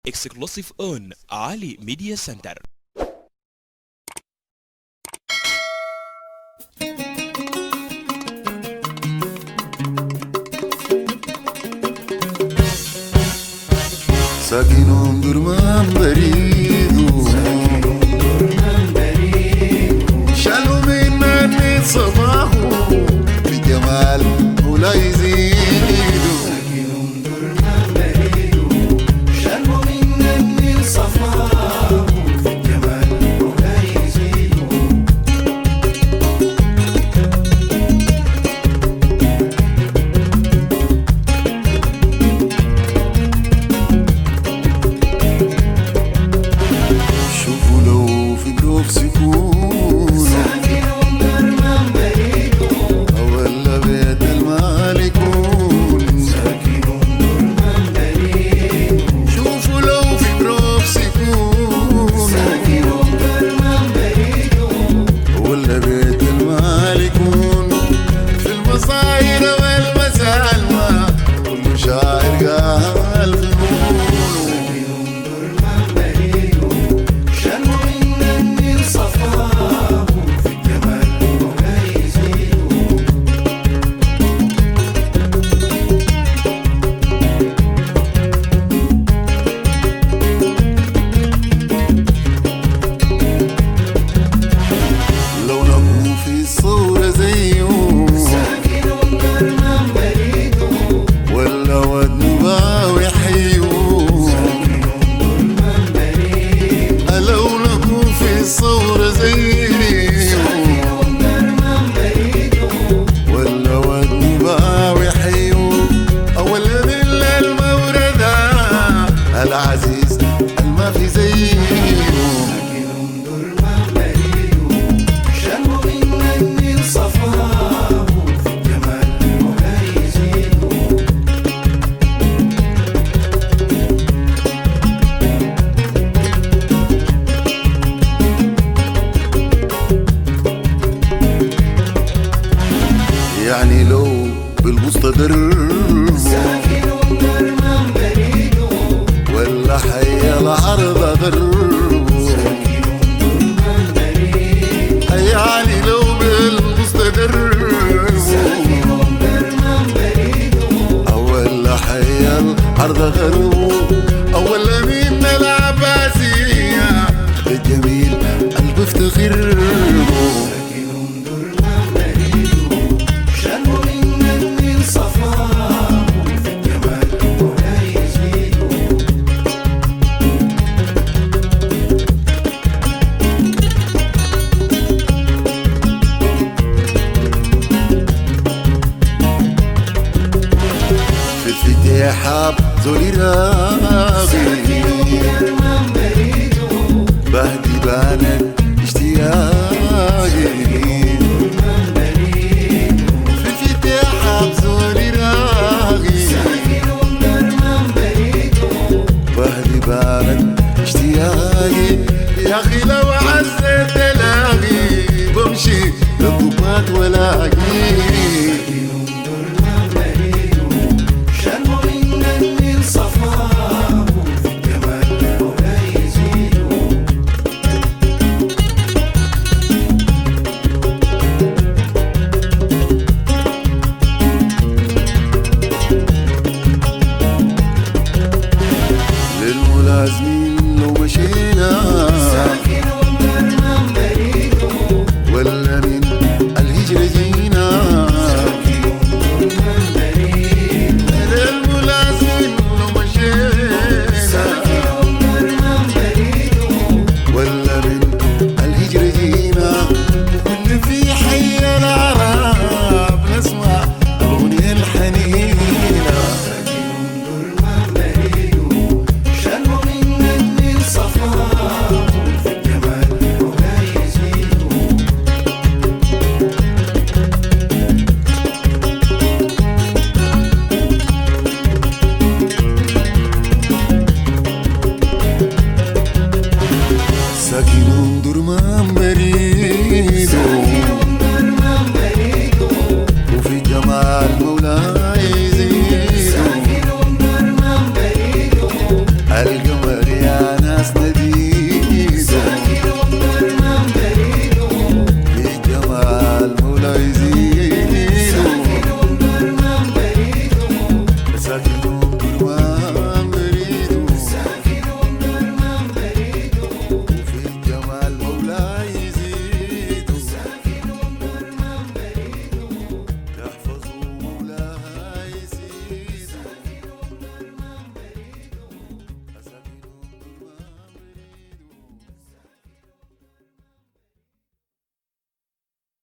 exclusive on Ali Media Center. ساكن درمان بريد شالوا مني صباح في جمال ولا يزيدوا ساكن درمان بريد شالوا مني صباح في جمال ولا يزيدوا شوفوا لو في جروف سكون ساكن درمان بريد ولا بيت المال يكون ساكن درمان بريد شوفوا لو في جروف سكون ساكن درمان بريد ولا بيت المال يكون في المصاير والمسالمة كل شاعر قال في نور درمان بريد شالوا مني صفاه في الجمال ولا يزيدوا لو نكون في الصورة زيهم ساكن درمان بريد ولا ود نباوي حيوم درمان بريد لو نكون في الصورة زيهم درمان بريد ولا ود نباوي حيوم ولا ذل الموردة العزيز الما في زيهم درمان بريد شالوا مني صفاه في الجمال ولا يزيدوا يعني لو بالمستدر ساكن درمان بريد ولا حي العرض ضرب درمان بريد يعني لو بالمستدر درمان بريد ولا حي العرض غرب ولا من العباسية الجميل قلب افتخر درمان بريد شالوا مني صفاه في الجمال ولا يزيدوا في الفتاحة زولي راغي درمان بريد بهدي بانت اشتياقي درمان بريد في الفتاحة زولي راغي درمان بريد بهدي بانت اشتياقي يا اخي لو عزت الاقي بمشي للضباط ولاقي درمان بريد شالوا مني صفاه في الجمال ولا يزيدوا للملازمين لو مشينا ساكن